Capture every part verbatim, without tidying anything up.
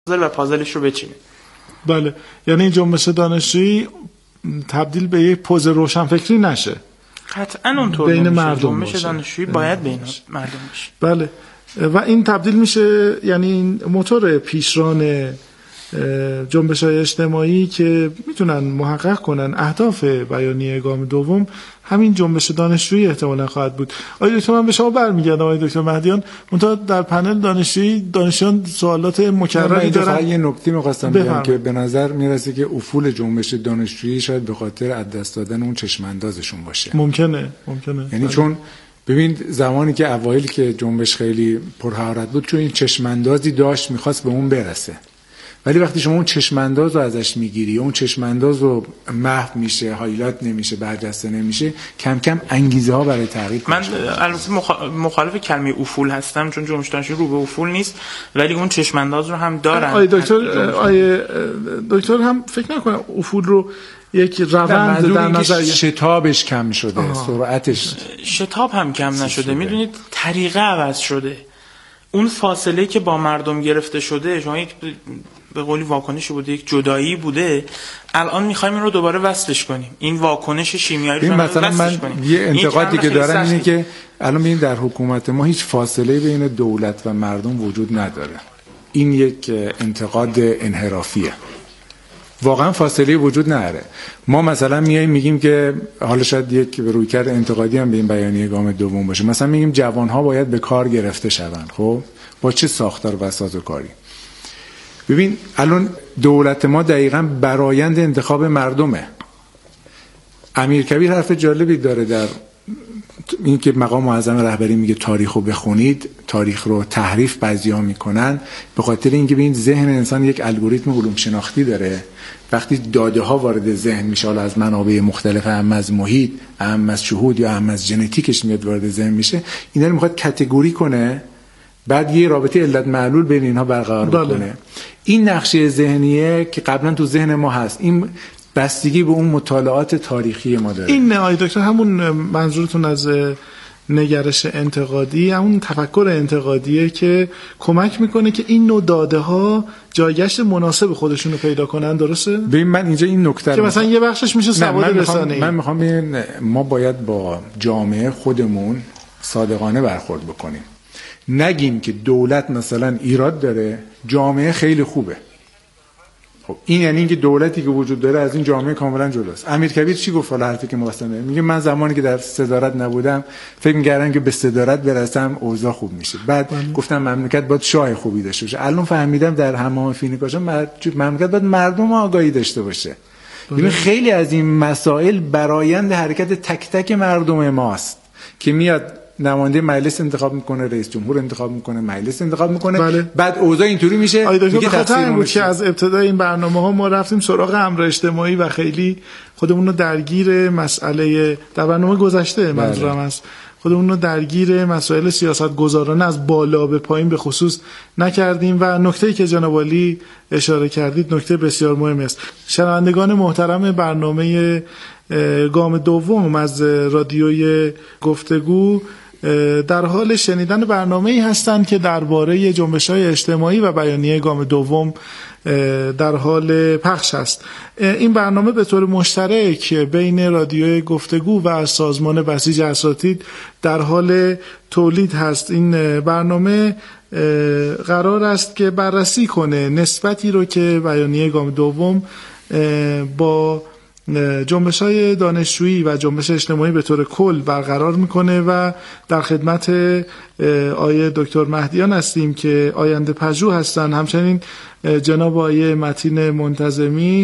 و پازلش رو بچینه. بله، یعنی این جنبش دانشجویی تبدیل به یک پوز روشنفکری نشه. قطعاً اونطور بین نمیشه. مردم جنبش دانشجویی باید بین مردم باشه. بله، و این تبدیل میشه، یعنی این موتور پیشران جنبش‌های اجتماعی که میتونن محقق کنن اهداف بیانیه گام دوم، همین جنبش دانشجویی احتمالاً خواهد بود. آقای دکتر، من به شما برمیگردم آقای دکتر مهدیان. منتها در پنل دانشجویی دانشجویان سوالات مکرری دارن. یه نکته می‌خواستم بگم که به نظر میرسه که افول جنبش دانشجویی شاید به خاطر از دست دادن اون چشم‌اندازشون باشه. ممکنه ممکنه یعنی چون ببین زمانی که اوایل که جنبش خیلی پرحرارت بود، چون این چشم‌اندازی داشت می‌خواست به اون برسه، ولی وقتی شما اون چشمانداز رو ازش میگیری، اون چشمانداز رو محو میشه، هایلایت نمیشه، برجسته نمیشه، کم کم انگیزه ها برای تغییر. من البته مخالف کلمه افول هستم، چون جنبش دانشجویی رو به افول نیست، ولی اون چشمانداز رو هم دارن. آیه دکتر آیه دکتر هم فکر نکنم افول رو یک روند در نظر، شتابش کم شده، آه. سرعتش شتاب هم کم نشده، میدونید طریقه عوض شده. اون فاصله که با مردم گرفته شده، شما یک به قولی واکنشی بوده، یک جدایی بوده، الان میخوایم این رو دوباره وصلش کنیم، این واکنش شیمیایی رو وصلش کنیم. یه انتقادی که دارن اینه که الان ببین در حکومت ما هیچ فاصله بین دولت و مردم وجود نداره. این یک انتقاد انحرافیه، واقعا فاصله وجود نداره. ما مثلا میایم میگیم که حالا شاید یک رویکرد انتقادی هم به این بیانیه گام دوم باشه، مثلا میگیم جوانها باید به کار گرفته شوند. خب با چه ساختار و سازوکاری؟ ببین الان دولت ما دقیقاً برآیند انتخاب مردمه. امیرکبیر حرف جالبی داره در این که مقام معظم رهبری میگه تاریخ رو بخونید، تاریخ رو تحریف بعضی‌ها میکنن، به خاطر اینکه ببین ذهن انسان یک الگوریتم علوم شناختی داره. وقتی داده ها وارد ذهن میشه، حالا از منابع مختلف، هم از محیط، هم از شهود یا هم از ژنتیکش میاد وارد ذهن میشه، اینا رو میخواد کاتگوری کنه، بعد یه رابطه علت معلول بین اینها برقرار بکنه. این نقشه ذهنیه که قبلا تو ذهن ما هست، این بستگی به اون مطالعات تاریخی ما داره. این آقای دکتر همون منظورتون از نگرش انتقادی، همون تفکر انتقادیه که کمک میکنه که این نوع داده ها جایگشت مناسب خودشون رو پیدا کنن. درسته؟ ببین من اینجا این نکته که مثلا یه بخشش میشه سواد رسانه‌ای. من میخوام ما باید با جامعه خودمون صادقانه برخورد بکنیم. نگیم که دولت مثلا ایراد داره، جامعه خیلی خوبه. خب این یعنی اینکه دولتی که وجود داره از این جامعه کاملا جداست. امیرکبیر چی گفت؟ حالا حرفی که می‌خواستم بگم، میگه من زمانی که در صدارت نبودم فکر می‌کردم که به صدارت برسم اوضاع خوب میشه. بعد بله. گفتم مملکت باید شاه خوبی داشته باشه. الان فهمیدم در حمام فینیکاشا مملکت باید مردم آگاهی داشته باشه. ببین خیلی از این مسائل برآیند حرکت تک تک مردم ماست که میاد نماینده مجلس انتخاب میکنه، رئیس جمهور انتخاب میکنه، مجلس انتخاب میکنه، بله. بعد اوضاع اینطوری میشه. میگه تقصیر بود که از ابتدای این برنامه‌ها ما رفتیم سراغ امر اجتماعی و خیلی خودمون رو درگیر مسئله، در برنامه گذشته منظورم است، خودمون رو درگیر مسائل سیاستگزارانه از بالا به پایین به خصوص نکردیم و نکته‌ای که جناب عالی اشاره کردید نکته بسیار مهمی است. شنوندگان محترم برنامه گام دوم از رادیوی گفتگو در حال شنیدن برنامه‌ای هستند که درباره جنبش‌های اجتماعی و بیانیه گام دوم در حال پخش است. این برنامه به طور مشترک بین رادیوی گفتگو و سازمان بسیج اساتید در حال تولید هست. این برنامه قرار است که بررسی کنه نسبتی رو که بیانیه گام دوم با جنبش‌های دانشجویی و جنبش اجتماعی به طور کل برقرار میکنه و در خدمت آیه دکتر مهدیان هستیم که آینده پژوه هستن، همچنین جناب آیه متین منتظمی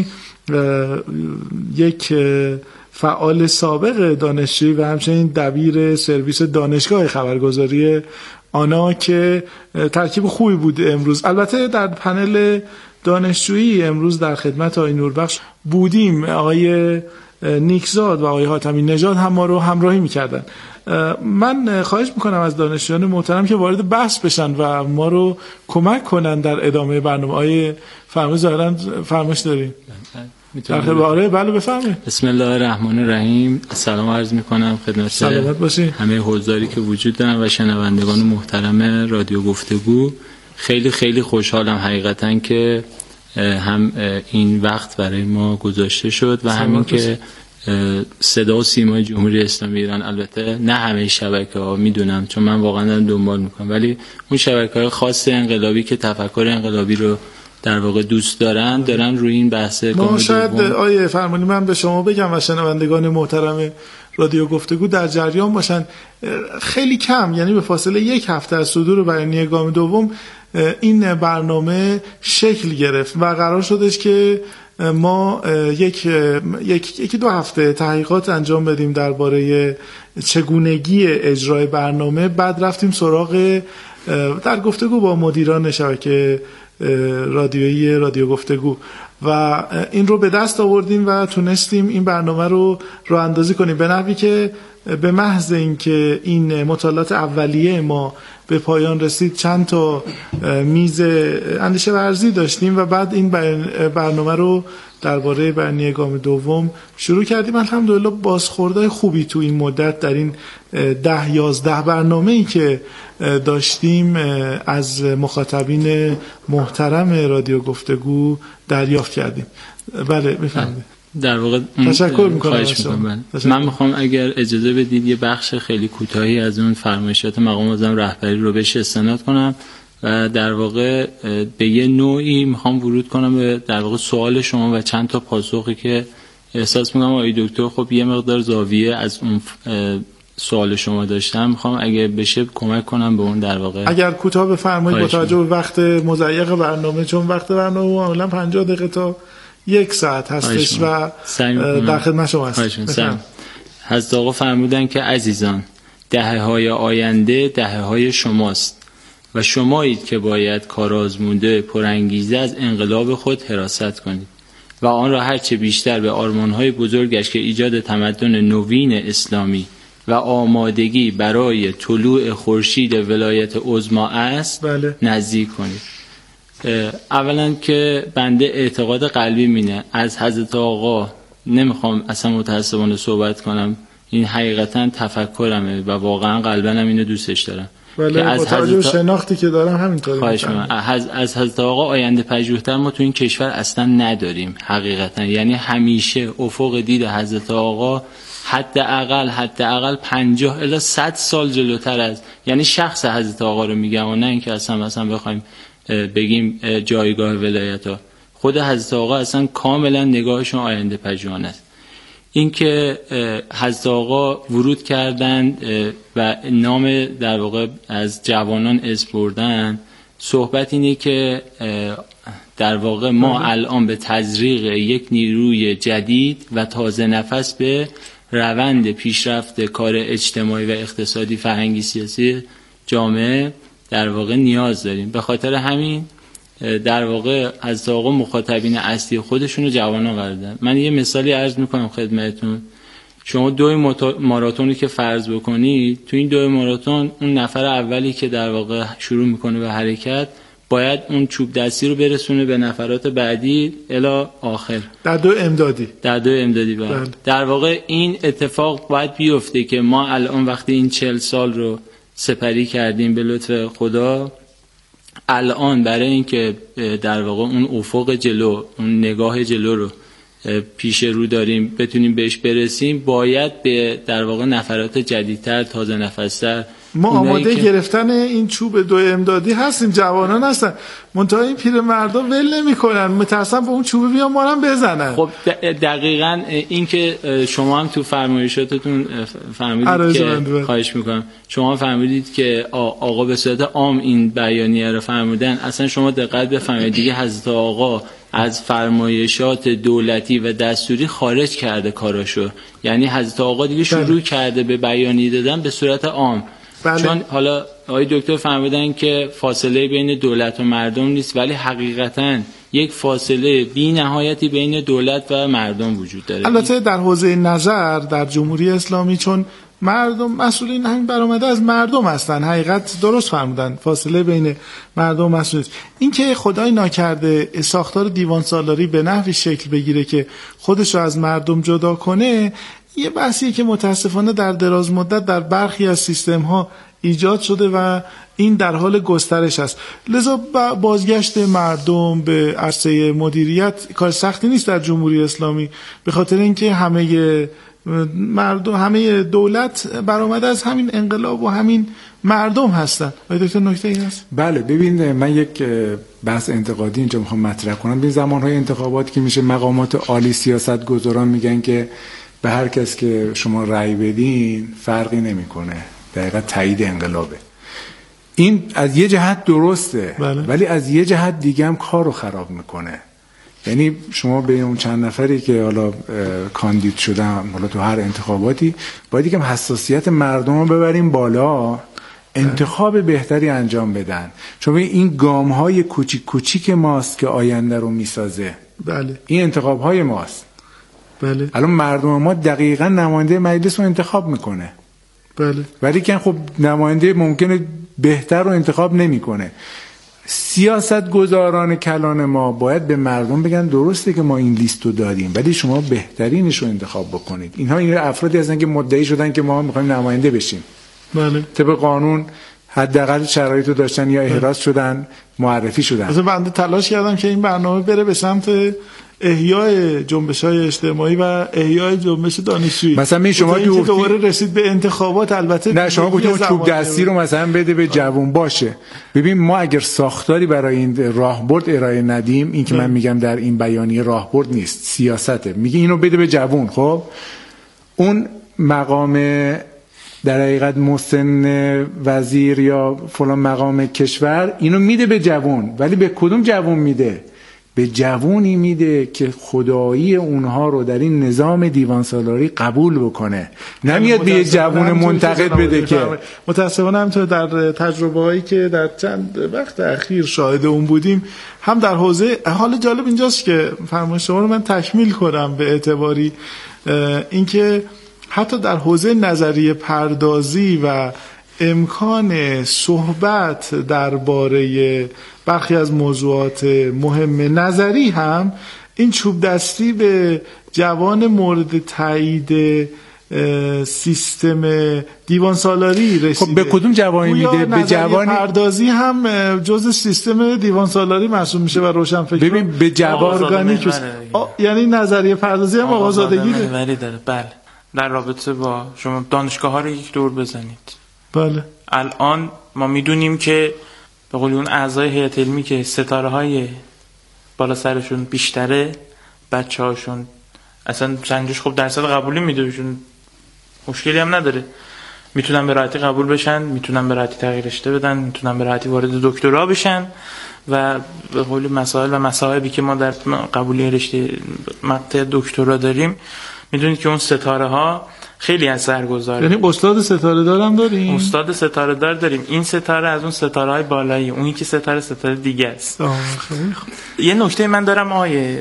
یک فعال سابق دانشجویی و همچنین دبیر سرویس دانشگاه خبرگزاری آنا که ترکیب خوبی بود امروز. البته در پنل دانشجویی امروز در خدمت آقای نوربخش بودیم، آقای نیکزاد و آقای حاتمی نژاد هم ما رو همراهی میکردن. من خواهش میکنم از دانشجویان محترم که وارد بحث بشن و ما رو کمک کنن در ادامه برنامه. آقای فرمایش ظاهرا فرمایش داریم. آره بله بفرمایید. بسم الله الرحمن الرحیم. سلام عرض میکنم خدمت سلامت باشید همه حضاری که وجود دارن و شنوندگان محترم رادیو گفتگو. خیلی خیلی خوشحالم حقیقتا که هم این وقت برای ما گذاشته شد و همین که صدا و سیمای جمهوری اسلامی ایران، البته نه همه شبکه‌ها میدونم چون من واقعا دارم دنبال میکنم، ولی اون شبکه‌های خاص انقلابی که تفکر انقلابی رو در واقع دوست دارن دارن روی این بحث ما شاید آیه فرمانی من به شما بگم و شنوندگان محترم رادیو گفتگو در جریان باشن، خیلی کم، یعنی به فاصله یک هفته از صدور بیانیه گام دوم این برنامه شکل گرفت و قرار شدش که ما یک یک یکی دو هفته تحقیقات انجام بدیم درباره چگونگی اجرای برنامه. بعد رفتیم سراغ در گفتگو با مدیران شبکه رادیویی رادیو گفتگو و این رو به دست آوردیم و تونستیم این برنامه رو راه اندازی کنیم به نحوی که به محض اینکه این مطالعات اولیه ما به پایان رسید چند تا میز اندیشه ورزی داشتیم و بعد این برنامه رو درباره بیانیه گام دوم شروع کردیم. الحمدلله بازخوردهای خوبی تو این مدت در این ده یازده برنامه‌ای که داشتیم از مخاطبین محترم رادیو گفتگو دریافت کردیم. بله بفرمایید. در واقع تشکر میکنم. من میخوام اگر اجازه بدید یه بخش خیلی کوتاهی از اون فرمایشات مقام معظم رهبری رو بهش استناد کنم و در واقع به یه نوعی میخوام ورود کنم به در واقع سوال شما و چند تا پاسخی که احساس میکنم آقای دکتر خب یه مقدار زاویه از اون سوال شما داشتم، میخوام اگه بشه کمک کنم به اون در واقع. اگر کوتاه بفرمایید با توجه به وقت مضیق برنامه، چون وقت برنامه معمولا پنجاه دقیقه تا یک ساعت هستش و در خدمت شما هستم. حضرت آقا فرمودن که عزیزان دهه‌های آینده دهه‌های شماست و شمایید که باید کارآزموده پرانگیزه از انقلاب خود حراست کنید و آن را هرچه بیشتر به آرمان‌های بزرگش که ایجاد تمدن نوین اسلامی و آمادگی برای طلوع خورشید ولایت عظمی است بله. نزدیک کنید. اولا که بنده اعتقاد قلبی مینه از حضرت آقا نمیخوام اصلا متعصبانه صحبت کنم، این حقیقتا تفکرمه و واقعا قلبا هم اینو دوستش دارم. بله از حضرت شناختی که دارم همینطوری. خواهش می‌کنم. از از حضرت آقا آینده پژوهتر ما تو این کشور اصلا نداریم حقیقتا، یعنی همیشه افق دید حضرت آقا حداقل حداقل پنجاه الی صد سال جلوتر از، یعنی شخص حضرت آقا رو میگم و نه اینکه اصلا مثلا بخوایم بگیم جایگاه ولایت ها. خود حضرت آقا اصلا کاملا نگاهشون آینده پژوهانه است. این که حضرت آقا ورود کردن و نام در واقع از جوانان اسم بردن، صحبت اینه که در واقع ما الان به تزریق یک نیروی جدید و تازه نفس به روند پیشرفت کار اجتماعی و اقتصادی فرهنگی سیاسی جامعه در واقع نیاز داریم. به خاطر همین در واقع از آقا مخاطبین اصلی خودشون رو جوانان قرار دادن. من یه مثالی عرض میکنم خدمتتون. شما دوی ماراتونی که فرض بکنید، تو این دوی ماراتون اون نفر اولی که در واقع شروع میکنه به حرکت باید اون چوب دستی رو برسونه به نفرات بعدی الی آخر. در دو امدادی. در دو امدادی باید. بله. در واقع این اتفاق باید بیفته که ما الان وقتی این چهل سال رو سپری کردیم به لطف خدا، الان برای اینکه در واقع اون افق جلو، اون نگاه جلو رو پیش رو داریم بتونیم بهش برسیم، باید به در واقع نفرات جدیدتر، تازه نفستر، ما آماده که... گرفتن این چوب دو امدادی هستیم. جوانان هستن منتها این پیر مردم ول نمی‌کنن، متأسفم به اون چوب بیان ما هم بزنن. خب دقیقاً این که شما هم تو فرمایشاتتون فرمودید که خواهش میکنم شما فرمودید که آقا به صورت عام این بیانیه رو فرمودن، اصلا شما دقت بفرمایید دیگه حضرت آقا از فرمایشات دولتی و دستوری خارج کرده کاراشو، یعنی حضرت آقا دیگه شروع بله. کرده به بیانیه دادن به صورت عام. بله. چون حالا آقای دکتر فرمودن که فاصله بین دولت و مردم نیست، ولی حقیقتا یک فاصله بی نهایتی بین دولت و مردم وجود داره. البته در حوزه نظر در جمهوری اسلامی چون مردم مسئولین همین برآمده از مردم هستن، حقیقت درست فرمودن، فاصله بین مردم و مسئولین. این که خدای ناکرده ساختار دیوان سالاری به نحوی شکل بگیره که خودش رو از مردم جدا کنه، یه بحثیه که متاسفانه در دراز مدت در برخی از سیستم ها ایجاد شده و این در حال گسترش است. لذا بازگشت مردم به عرصه مدیریت کار سختی نیست در جمهوری اسلامی، به خاطر اینکه همه مردم، همه دولت برآمده از همین انقلاب و همین مردم هستن. آیا دکتر نکته ای هست؟ بله، ببین من یک بحث انتقادی اینجا میخوام مطرح کنم. ببین زمانهای انتخابات که میشه مقامات عالی سیاستگزاران میگن که به هر کس که شما رأی بدین فرقی نمیکنه، دقیقاً تایید انقلابه. این از یه جهت درسته، بله. ولی از یه جهت دیگه هم کارو خراب میکنه. یعنی شما به اون چند نفری که حالا کاندید شدن حالا تو هر انتخاباتی باید یکم حساسیت مردم رو ببریم بالا، انتخاب بهتری انجام بدن، چون این گام‌های کوچیک کوچیک ماست که آینده رو میسازه. بله. این انتخاب‌های ماست. بله. الان مردم ما دقیقاً نماینده مجلس رو انتخاب میکنه. بله. ولی که خب نماینده ممکنه بهتر رو انتخاب نمیکنه. سیاست گذاران کلان ما باید به مردم بگن درسته که ما این لیست رو داریم ولی شما بهترینش رو انتخاب بکنید. اینها این افرادی هستن که مدعی شدن که ما میخوایم نماینده بشیم. بله. طبق قانون حداقل شرایط رو داشتن یا احراز شدن، معرفی شدن. مثلا بنده تلاش کردم که این برنامه بره به سمت احیای جنبش‌های اجتماعی و احیای جنبش دانشجویی. مثلا می شما که دوباره رسید به انتخابات، البته نه شما گفتید اون چوب دستی رو مثلا بده به جوون باشه. ببین ما اگر ساختاری برای این راهبرد ارائه ندیم، این که من میگم در این بیانیه راهبرد نیست، سیاسته، میگه اینو بده به جوون، خب اون مقام در حقیقت مسن وزیر یا فلان مقام کشور اینو میده به جوون، ولی به کدوم جوون میده؟ به جوونی میده که خدایی اونها رو در این نظام دیوان سالاری قبول بکنه، نمیاد به یه جوون منتقد بده که. متاسفانه همینطور در تجربه هایی که در چند وقت اخیر شاهد اون بودیم، هم در حوزه، حال جالب اینجاست که فرمایش شما رو من تکمیل کنم به اعتباری اینکه حتی در حوزه نظریه پردازی و امکان صحبت درباره برخی از موضوعات مهم نظری هم این چوب دستی به جوان مورد تایید سیستم دیوان سالاری رسیده. خب به کدوم جوانی میده؟ به جوانی پردازی هم جزء سیستم دیوان سالاری محسوب میشه و روشن فکر. ببین به جوان ارگانیک، یعنی نظریه پردازی هم آزادگی داره. بله. در رابطه با شما دانشگاه ها رو یک دور بزنید. بله. الان ما میدونیم که به قول اون اعضای هیئت علمی که ستاره های بالا سرشون بیشتره، بچه هاشون اصلا سنجش خوب درصد قبولی میده بهشون، مشکلی هم نداره، میتونن به راحتی قبول بشن، میتونن به راحتی تغییر رشته بدن، میتونن به راحتی وارد دکترا بشن و به قول مسائل و مصائبی که ما در قبولی رشته مقطع دکترا داریم، میدونید که اون ستاره ها خیلی اثرگذاره. یعنی استاد ستاره دارم داریم؟ استاد ستاره دار داریم. این ستاره از اون ستاره های بالایی، اون یکی ستاره ستاره دیگه است. خیلی خوب. یه نکته من دارم آیه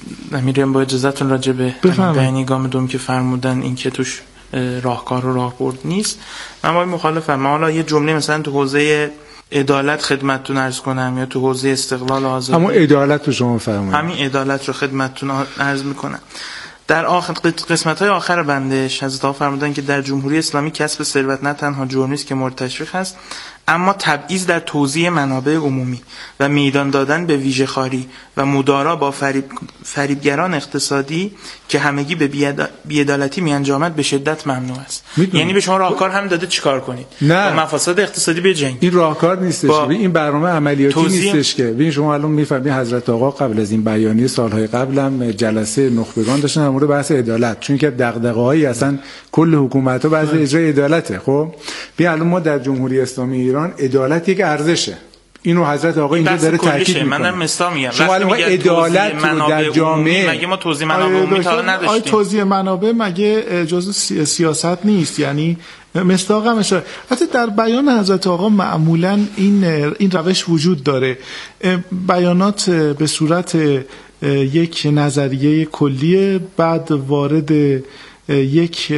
امیرم با اجازهتون راجع به بیانیه گام دوم که فرمودن این که توش راهکار و راهبرد نیست، من باید مخالفم. من حالا یه جمله مثلا تو حوزه عدالت خدمتتون عرض کنم یا تو حوزه استقلال و آزادی، همون عدالت رو شما فرمایید، همین عدالت رو خدمتتون عرض میکنم. در آخر قسمت‌های آخر بندش حضرت آقا فرمودن که در جمهوری اسلامی کسب ثروت نه تنها جرمی است که مورد تشویق است، اما تبعیض در توزیع منابع عمومی و میدان دادن به ویژه‌خواری و مدارا با فریب فریبگران اقتصادی که همگی به بی‌عدالتی می‌انجامد به شدت ممنوع است. میدونم. یعنی به شما راهکار هم داده چیکار کنید؟ نه. با مفاسد اقتصادی بجنگید. این راهکار نیستش. این برنامه عملیاتی توزیع... نیستش که. ببین شما الان می‌فهمید حضرت آقا قبل از این بیانیه سال‌های قبلم جلسه نخبگان داشتن در مورد بحث عدالت، چون که دغدغه‌های اصلا کل حکومت‌ها بحث اجرای عدالته. خب ببین الان ما در جمهوری اسلامی ایران عدالت یک ارزشه. اینو حضرت آقا اینجا داره تاکید میکنه. منم مثلا میگم شما الان عدالت رو در جامعه، مگه ما توزیع منابع عمومی تا نداشتیم؟ آیا توزیع منابع مگه جزء سیاست نیست؟ یعنی مصداق هم اشاره. حتی در بیان حضرت آقا معمولا این این روش وجود داره، بیانات به صورت یک نظریه کلیه، بعد وارد یک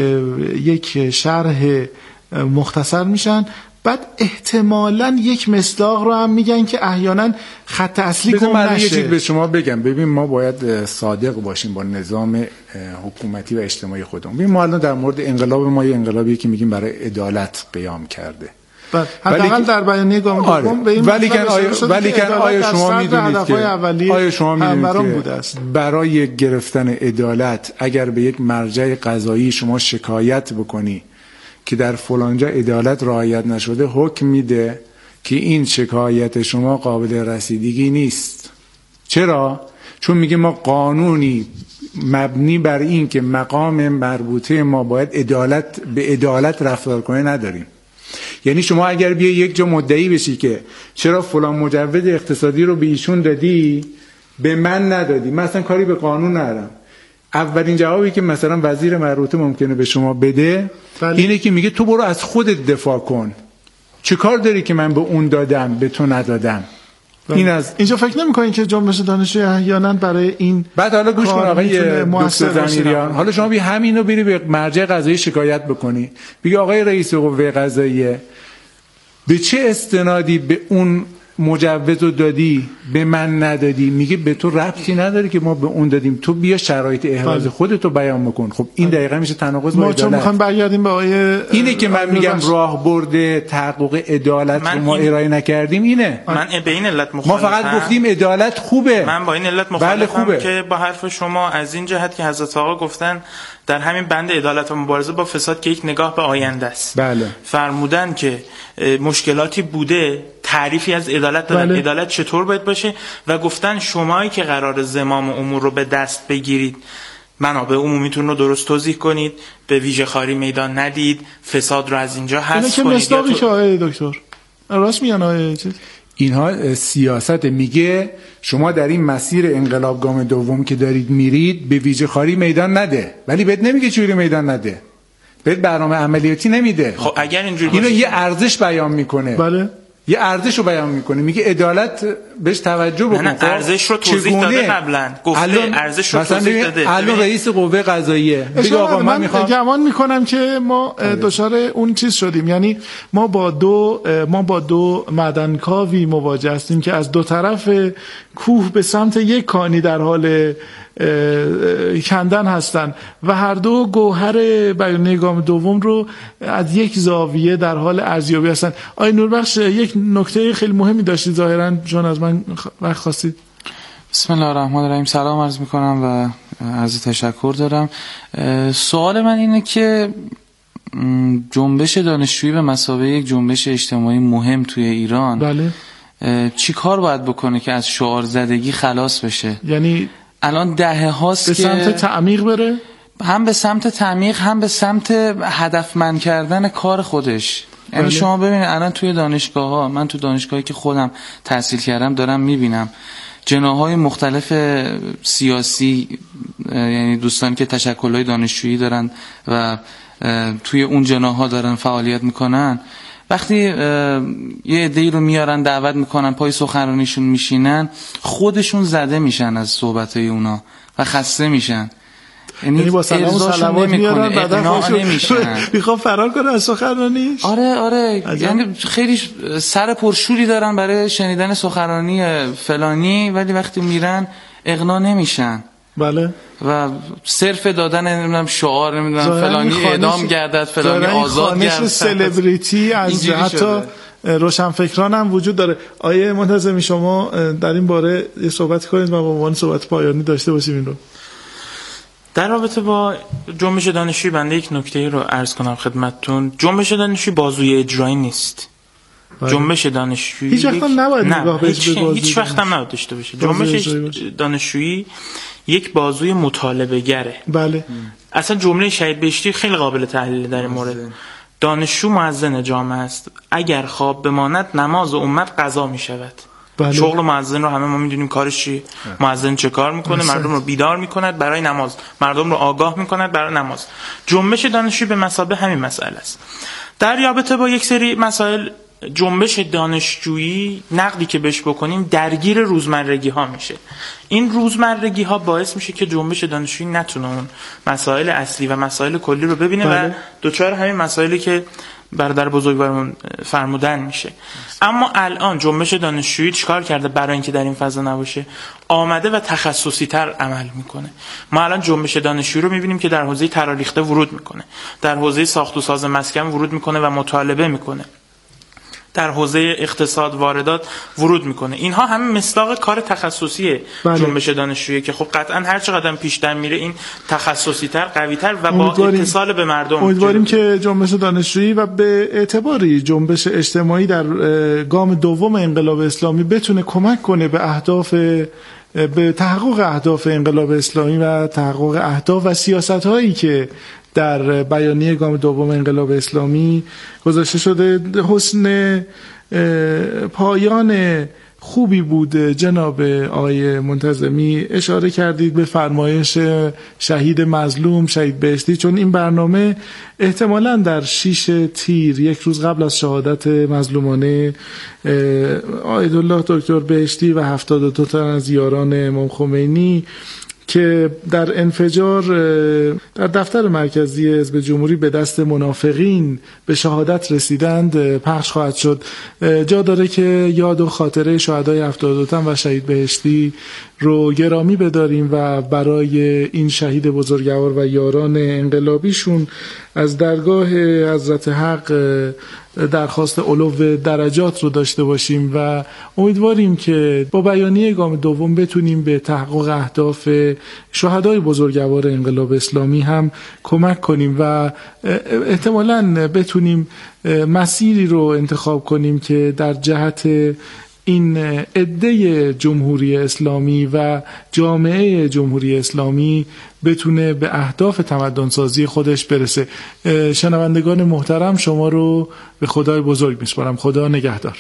یک شرح مختصر میشن، بعد احتمالاً یک مصداق رو هم میگن که احیانا خط اصلی گم نشه. یه چیز به شما بگم، ببین ما باید صادق باشیم با نظام حکومتی و اجتماعی خودمون. ببین ما الان در مورد انقلاب ما، یه انقلابی که میگیم برای عدالت قیام کرده، حداقل در بیانیه گام دوم به این ولی که آیا ولی که آیا شما میدونید که آیا شما میدونید که برای گرفتن عدالت اگر به یک مرجع قضایی شما شکایت بکنی که در فلانجا عدالت رعایت نشده، حکم میده که این شکایت شما قابل رسیدگی نیست. چرا؟ چون میگه ما قانونی مبنی بر این که مقام مربوطه ما باید عدالت به عدالت رفتار کنه نداریم. یعنی شما اگر بیای یک جا مدعی بشی که چرا فلان مجوز اقتصادی رو به ایشون دادی به من ندادی، من اصلا کاری به قانون ندارم، اولین جوابی که مثلا وزیر مربوطه ممکنه به شما بده بله. اینه که میگه تو برو از خودت دفاع کن، چه کار داری که من به اون دادم به تو ندادم. این از اینجا فکر نمی‌کنین که جنبش دانشجویی احیانا برای این بعد حالا گوش کن آقای دکتر زمیریان، حالا شما بی همینو بری به مرجع قضایی شکایت بکنی، بگی آقای رئیس قوه قضاییه به چه استنادی به اون مجوزو دادی به من ندادی؟ میگه به تو ربطی نداره که ما به اون دادیم، تو بیا شرایط احراز خودتو بیان بکن. خب این دقیقاً میشه تناقض با عدالت. ما چون میخوایم برگردیم به آیه اینه که من میگم راهبرد تحقق عدالت رو ما ارائه نکردیم. اینه من به این علت مخالفم. ما فقط گفتیم عدالت خوبه. من با این علت مخالفم بله که با حرف شما از این جهت که حضرت آقا گفتن در همین بند عدالت و مبارزه با فساد که یک نگاه به آینده است. بله. فرمودن که مشکلاتی بوده، تعریفی از عدالت دادن، بله. عدالت چطور باید باشه و گفتن شمایی که قرار زمام امور رو به دست بگیرید، منابع عمومیتون رو درست توضیح کنید، به ویژه خاری میدان ندید، فساد رو از اینجا حذف کنید. اینه که مصداقی که آقای دکتر راست میگن آقای چیز اینها سیاست میگه شما در این مسیر انقلاب گام دوم که دارید میرید به ویژه خاری میدان نده، ولی بهت نمیگه چوری میدان نده، بهت برنامه عملیاتی نمیده. خب اگر اینجوری اینو یه ارزش بیان میکنه. بله. یه ارزش رو بیان میکنه، میگه عدالت بهش توجه بکن. نه ارزش رو توضیح داده قبلا، گفته ارزش رو توضیح داده. الان رئیس قوه قضاییه بگه آقا من میخوام، گمان میکنم که ما دچار اون چیز شدیم، یعنی ما با دو ما با دو معدنکاوی مواجه هستیم که از دو طرف کوه به سمت یک کانی در حال کندن هستن و هر دو گوهر بیانیه گام دوم رو از یک زاویه در حال ارزیابی هستن. آقای نوربخش یک نکته خیلی مهمی داشتید ظاهرا چون از من وقت خواستید. بسم الله الرحمن الرحیم. سلام عرض میکنم و عرض تشکر دارم. سوال من اینه که جنبش دانشجویی به مثابه یک جنبش اجتماعی مهم توی ایران بله چی کار باید بکنه که از شعار زدگی خلاص بشه؟ یعنی الان دهه هاست به که سمت تعمیق بره، هم به سمت تعمیق هم به سمت هدفمند کردن کار خودش. یعنی بله. شما ببینید الان توی دانشگاه ها، من تو دانشگاهی که خودم تحصیل کردم دارم میبینم جناح‌های مختلف سیاسی، یعنی دوستان که تشکل‌های دانشجویی دارن و توی اون جناح‌ها دارن فعالیت میکنن، وقتی یه عده‌ای رو میارن دعوت میکنن پای سخنرانیشون میشینن، خودشون زده میشن از صحبت‌های اونا و خسته میشن. یعنی با سلام و صلوات میارن بعد نمیشن میخوام فرار کنه از سخنرانیش. آره آره عجب. یعنی خیلی سر پرشوری دارن برای شنیدن سخنرانی فلانی، ولی وقتی میرن اقنا نمیشن. بله. و صرف دادن نمیدونم شعار نمیدونم فلانی اعدام گردد، فلانی آزاد گردد، سلبریتی از حتی روشنفکران هم وجود داره. آیه منتظمی شما در این باره یه صحبت کنید و با عنوان صحبت پایانی داشته باشیم این رو. در رابطه با جنبش دانشجویی بنده یک نکته رو عرض کنم خدمتتون. جنبش دانشجویی بازوی اجرایی نیست. باید. جنبش دانشجویی هیچ وقت هم نباید نگاه بهش هیچ, هیچ وقت هم نباید داشته باشه. جنبش دانشجویی یک بازوی مطالبه گره. بله. اصلا جمله شهید بهشتی خیلی قابل تحلیل در این مورد. دانشجو مؤذن جامعه است. اگر خواب بماند نماز امت قضا می شود. بله. شغل مؤذن رو همه ما میدونیم کارش چیه. مؤذن چه کار میکنه؟ مردم رو بیدار میکند برای نماز، مردم رو آگاه میکند برای نماز. جنبش دانشجویی به مثابه همین مسئله است. در رابطه با یک سری مسائل جنبش دانشجویی نقدی که بهش بکنیم درگیر روزمرگی ها میشه. این روزمرگی ها باعث میشه که جنبش دانشجویی نتونه اون مسائل اصلی و مسائل کلی رو ببینه بله. و دوچار همین مسائلی که برادر بزرگوارمون فرمودن میشه. اما الان جنبش دانشجویی چیکار کرده برای اینکه در این فضا نباشه؟ آمده و تخصصی تر عمل میکنه. ما الان جنبش دانشجویی رو میبینیم که در حوزه تراریخته ورود میکنه، در حوزه ساخت و ساز مسکن ورود میکنه و مطالبه میکنه. در حوزه اقتصاد واردات ورود میکنه. اینها همه مصداق کار تخصصی جنبش دانشجویی که خب قطعا هر چقدر پیشتر میره این تخصصی تر، قوی تر و با اتصال به مردم. امیدواریم که جنبش دانشجویی و به اعتباری جنبش اجتماعی در گام دوم انقلاب اسلامی بتونه کمک کنه به اهداف به تحقق اهداف انقلاب اسلامی و تحقق اهداف و سیاست‌هایی که در بیانیه گام دوم انقلاب اسلامی گذاشته شده. حسن پایان خوبی بود جناب آقای منتظمی، اشاره کردید به فرمایش شهید مظلوم، شهید بهشتی، چون این برنامه احتمالاً در شش تیر یک روز قبل از شهادت مظلومانه آیت‌الله دکتر بهشتی و هفتاد و دو تن از یاران امام خمینی که در انفجار در دفتر مرکزی حزب جمهوری به دست منافقین به شهادت رسیدند پخش خواهد شد. جا داره که یاد و خاطره شهدای هفتاد و دو تن و شهید بهشتی رو گرامی بداریم و برای این شهید بزرگوار و یاران انقلابیشون از درگاه حضرت حق درخواست علو درجات رو داشته باشیم و امیدواریم که با بیانیه گام دوم بتونیم به تحقق اهداف شهدای بزرگوار انقلاب اسلامی هم کمک کنیم و احتمالاً بتونیم مسیری رو انتخاب کنیم که در جهت این عده جمهوری اسلامی و جامعه جمهوری اسلامی بتونه به اهداف تمدن‌سازی خودش برسه. شنوندگان محترم، شما رو به خدای بزرگ میسپارم. خدا نگهدار.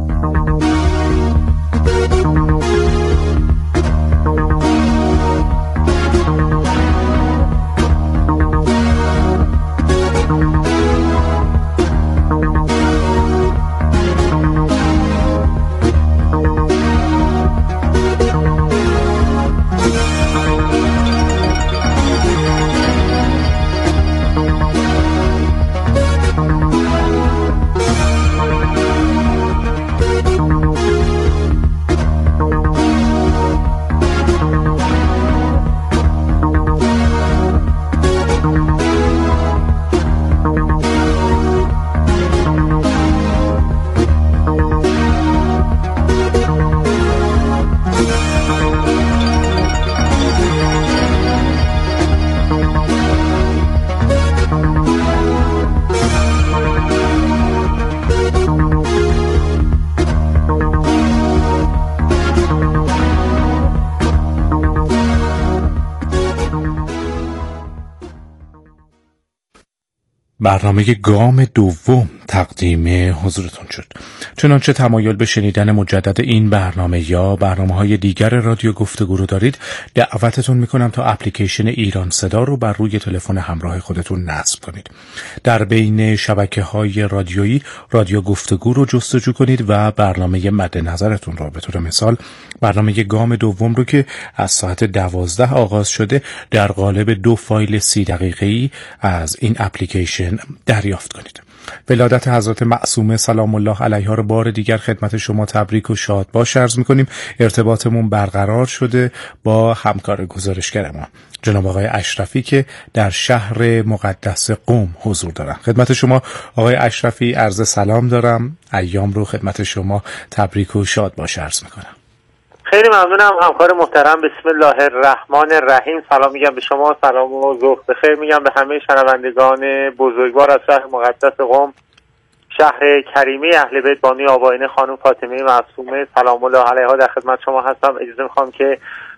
برنامه گام دوم تقدیم حضورتون شد. چنانچه تمایل به شنیدن مجدد این برنامه یا برنامه‌های دیگر رادیو گفتگو رو دارید، دعوتتون میکنم تا اپلیکیشن ایران صدا رو بر روی تلفن همراه خودتون نصب کنید. در بین شبکه‌های رادیویی رادیو گفتگو رو جستجو کنید و برنامه مد نظرتون رو، به طور مثال برنامه گام دوم رو که از ساعت دوازده آغاز شده، در قالب دو فایل سی دقیقه‌ای از این اپلیکیشن دریافت کنید. ولادت حضرت معصومه سلام الله علیها رو بار دیگر خدمت شما تبریک و شاد باش عرض می‌کنیم. ارتباطمون برقرار شده با همکار گزارشگر ما جناب آقای اشرفی که در شهر مقدس قم حضور دارن. خدمت شما آقای اشرفی عرض سلام دارم. ایام رو خدمت شما تبریک و شاد باش عرض می‌کنم. خیلی ممنونم همکار محترم. بسم الله الرحمن الرحیم. سلام میگم به شما، سلام و ذوق بخیر میگم به همه شنوندگان بزرگوار از شهر مقدس قم، شهر کریمه اهل بیت بانوی آبائین خانم فاطمه معصومه سلام الله علیها در خدمت شما هستم. اجازه میخوام که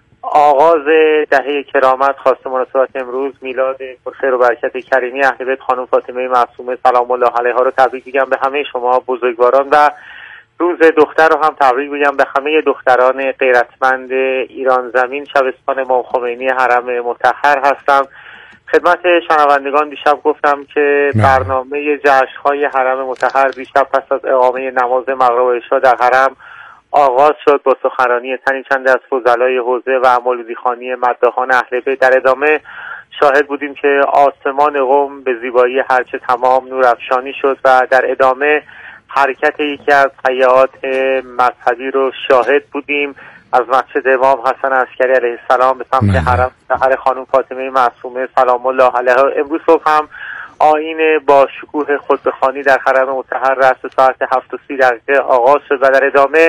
آغاز دهه کرامت خاص مناسبت امروز میلاد پرخیر و برکت کریمه اهل بیت خانم فاطمه معصومه سلام الله علیها رو تبریک میگم به همه شما بزرگواران و روز دختر رو هم تبریک میگم به همه دختران غیرتمند ایران زمین. شبستان امام خمینی حرم مطهر هستم. خدمت شنوندگان دیشب گفتم که برنامه جشن‌های حرم مطهر دیشب پس از اقامه نماز مغرب و عشا در حرم آغاز شد با سخنرانی تنی چند از فضلای حوزه و مولودیخوانی مداحان اهل بیت. در ادامه شاهد بودیم که آسمان قم به زیبایی هرچه تمام نور افشانی شد و در ادامه حرکت یکی از هیئات مذهبی رو شاهد بودیم از مسجد امام حسن عسکری علیه السلام به سمت حرم مطهر خانم فاطمه معصومه سلام الله علیها. امروز صبح هم آیین با شکوه خطبه‌خوانی در حرم مطهر رأس ساعت هفت و سی دقیقه آغاز شد و در ادامه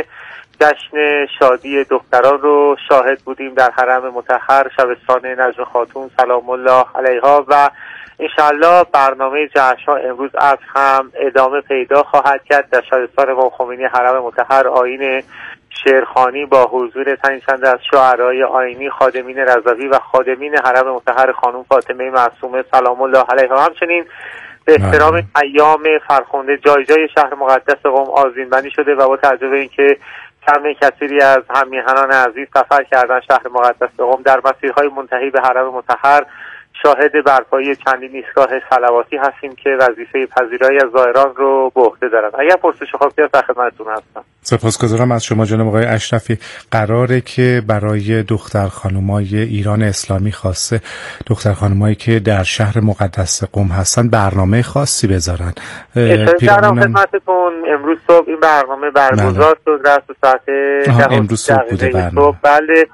جشن شادی دختران رو شاهد بودیم در حرم مطهر، شبستان نجم خاتون سلام الله علیها، و انشالله برنامه جشن‌ها امروز عصر هم ادامه پیدا خواهد کرد. در شبستان امام خمینی حرم مطهر آیین شعرخوانی با حضور تنی چند از شاعرای آیینی، خادمین رضوی و خادمین حرم مطهر خانم فاطمه معصومه سلام الله علیها، همچنین به احترام ایام فرخنده جای جای شهر مقدس قم آذین‌بندی شده و با توجه به اینکه کم کثیری از هم‌میهنان عزیز سفر کردن شهر مقدس قم، در مسیرهای منتهی به حرم مطهر شاهد برپایی چندین ایستگاه صلواتی هستیم که وظیفه پذیرایی از زائران رو به عهده دارن. اگر پرسش خواهید در خدمتتون هستم. سپاسگزارم از شما جناب آقای اشرفی. قراره که برای دختر خانمای ایران اسلامی، خاصه دختر خانمایی که در شهر مقدس قم هستن، برنامه خاصی بذارن. پیرامون خدمتتون امروز صبح این برنامه برگزار شد رأس ساعت امروز صبح بوده برنامه. بله،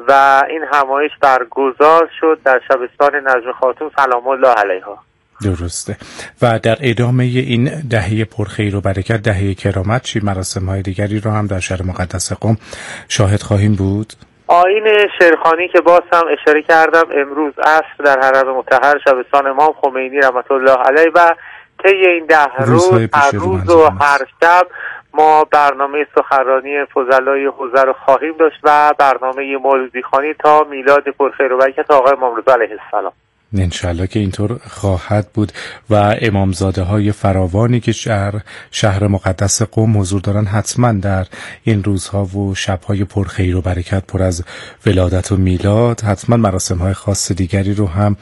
و این همایش برگزار شد در شبستان نجم خاتون سلام الله علیها. درسته. و در ادامه این دهه پرخیر و برکت، دهه کرامت، چی مراسم‌های دیگری رو هم در شهر مقدس قم شاهد خواهیم بود؟ آیین شعرخوانی که باز هم اشاره کردم امروز عصر در حرم مطهر شبستان امام خمینی رحمت الله علیه، و طی این ده روز هر روز و هر شب ما برنامه سخنرانی فضلای حوزه رو خواهیم داشت و برنامه مولودی خوانی تا میلاد پرخیر و برکت آقای امام رضا علیه السلام. انشالله که اینطور خواهد بود و امامزاده های فراوانی که شهر شهر مقدس قم حضور دارن حتما در این روزها و شبهای پرخیر و برکت پر از ولادت و میلاد حتما مراسم های خاص دیگری رو هم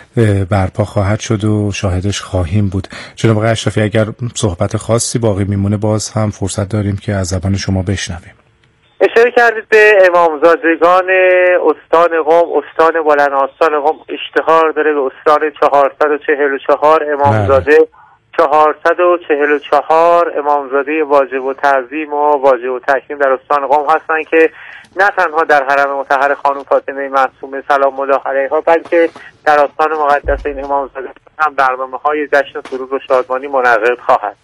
برپا خواهد شد و شاهدش خواهیم بود. جناب آقای اشرفی، اگر صحبت خاصی باقی میمونه باز هم فرصت داریم که از زبان شما بشنویم. اشاره کردید به امامزادگان استان قم. استان بلند آستان قم اشتهار داره به استان چهارصد و چهل و چهار امامزاده، چهارصد و چهل و چهار امامزاده واجب و تعظیم و واجب و تکریم در استان قم هستند که نه تنها در حرم مطهر خانم فاطمه معصومه سلام الله علیها، بلکه در آستان مقدس این امامزاده هم برنامه‌های جشن سرور و شادمانی منعقد خواهد.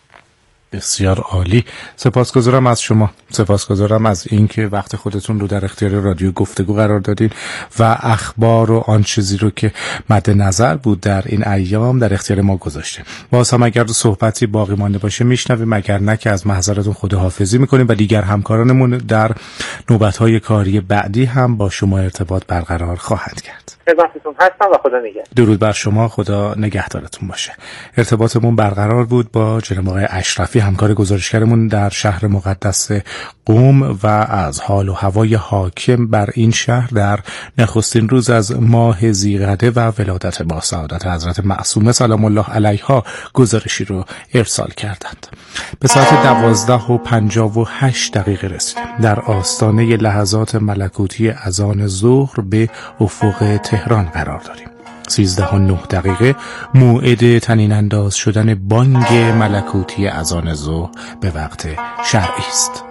بسیار عالی. سپاسگزارم از شما، سپاسگزارم از اینکه وقت خودتون رو در اختیار رادیو گفتگو قرار دادین و اخبار و آن چیزی رو که مد نظر بود در این ایام در اختیار ما گذاشتیم. باز هم اگر صحبتی باقی مانده باشه میشنویم، اگر نه که از محضرتون خداحافظی میکنیم و دیگر همکارانمون در نوبت‌های کاری بعدی هم با شما ارتباط برقرار خواهند کرد. خدمتتون هستم و خدا نگهدار. درود بر شما، خدا نگهدارتون باشه. ارتباطمون برقرار بود با جناب آقای اشرفی، همکار گزارشگرمون در شهر مقدس قم و از حال و هوای حاکم بر این شهر در نخستین روز از ماه ذیقعده و ولادت با سعادت حضرت معصومه سلام الله علیها گزارشی رو ارسال کردند. به ساعت دوازده و پنجاه و هشت دقیقه رسیدیم. در آستانه لحظات ملکوتی اذان ظهر به افق تهران قرار داریم. سیزده و نه دقیقه موعد طنین انداز شدن بانگ ملکوتی اذان ظهر به وقت شرعی است.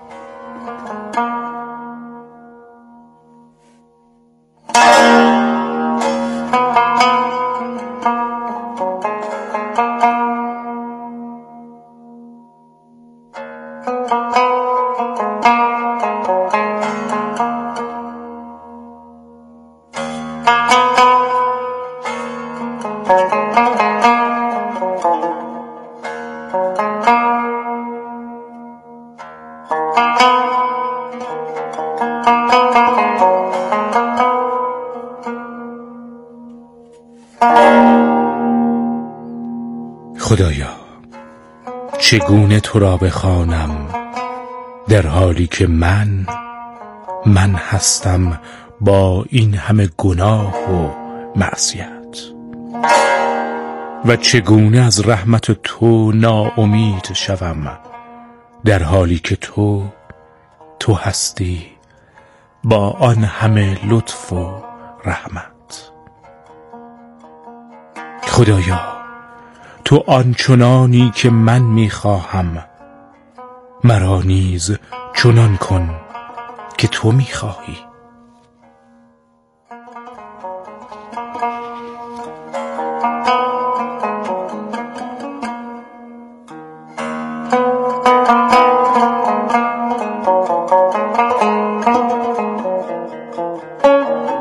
خدایا چگونه تو را بخوانم در حالی که من من هستم با این همه گناه و معصیت، و چگونه از رحمت تو ناامید شوم در حالی که تو تو هستی با آن همه لطف و رحمت. خدایا تو آنچنانی که من میخواهم مرا نیز چنان کن که تو میخواهی.